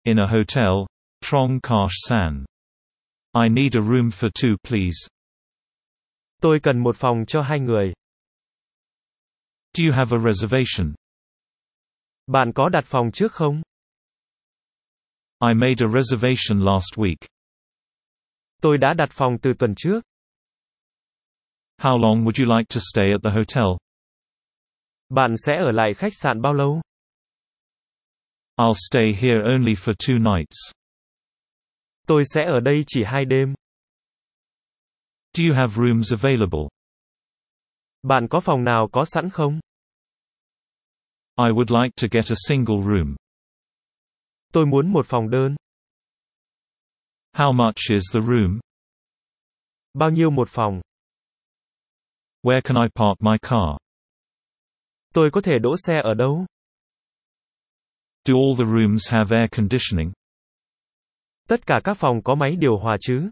In a hotel, Trong Karsh San. I need a room for two please. Tôi cần một phòng cho 2 người. Do you have a reservation? Bạn có đặt phòng trước không? I made a reservation last week. Tôi đã đặt phòng từ tuần trước. How long would you like to stay at the hotel? Bạn sẽ ở lại khách sạn bao lâu? I'll stay here only for 2 nights. Tôi sẽ ở đây chỉ 2 đêm. Do you have rooms available? Bạn có phòng nào có sẵn không? I would like to get a single room. Tôi muốn một phòng đơn. How much is the room? Bao nhiêu một phòng? Where can I park my car? Tôi có thể đỗ xe ở đâu? Do all the rooms have air conditioning? Tất cả các phòng có máy điều hòa chứ?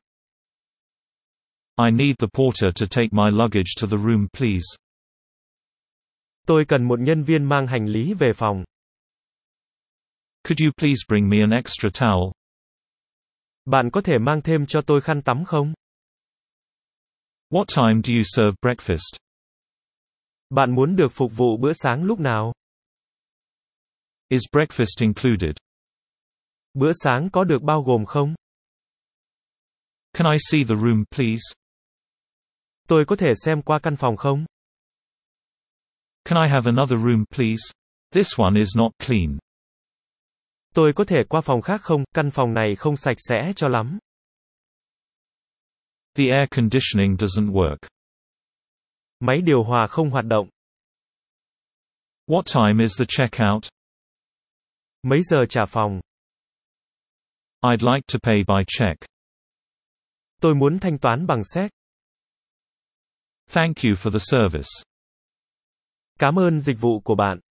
I need the porter to take my luggage to the room please. Tôi cần một nhân viên mang hành lý về phòng. Could you please bring me an extra towel? Bạn có thể mang thêm cho tôi khăn tắm không? What time do you serve breakfast? Bạn muốn được phục vụ bữa sáng lúc nào? Is breakfast included? Bữa sáng có được bao gồm không? Can I see the room please? Tôi có thể xem qua căn phòng không? Can I have another room please? This one is not clean. Tôi có thể qua phòng khác không? Căn phòng này không sạch sẽ cho lắm. The air conditioning doesn't work. Máy điều hòa không hoạt động. What time is the checkout? Mấy giờ trả phòng? I'd like to pay by check. Tôi muốn thanh toán bằng séc. Thank you for the service. Cảm ơn dịch vụ của bạn.